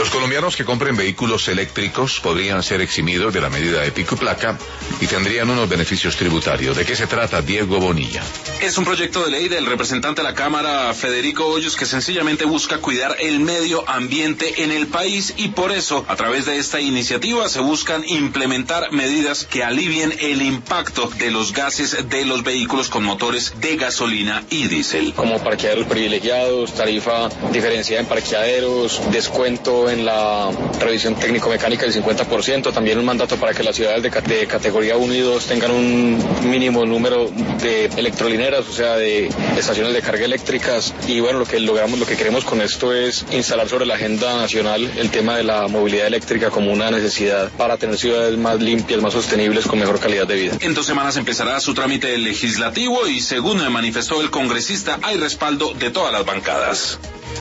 Los colombianos que compren vehículos eléctricos podrían ser eximidos de la medida de pico y placa y tendrían unos beneficios tributarios. ¿De qué se trata, Diego Bonilla? Es un proyecto de ley del representante de la Cámara, Federico Hoyos, que sencillamente busca cuidar el medio ambiente en el país y por eso, a través de esta iniciativa, se buscan implementar medidas que alivien el impacto de los gases de los vehículos con motores de gasolina y diésel. Como parqueaderos privilegiados, tarifa diferenciada en parqueaderos, descuento en la revisión técnico-mecánica del 50%, también un mandato para que las ciudades de categoría 1 y 2 tengan un mínimo número de electrolineras, o sea, de estaciones de carga eléctricas. Y bueno, lo que queremos con esto es instalar sobre la agenda nacional el tema de la movilidad eléctrica como una necesidad para tener ciudades más limpias, más sostenibles, con mejor calidad de vida. En 2 semanas empezará su trámite legislativo y según manifestó el congresista, hay respaldo de todas las bancadas.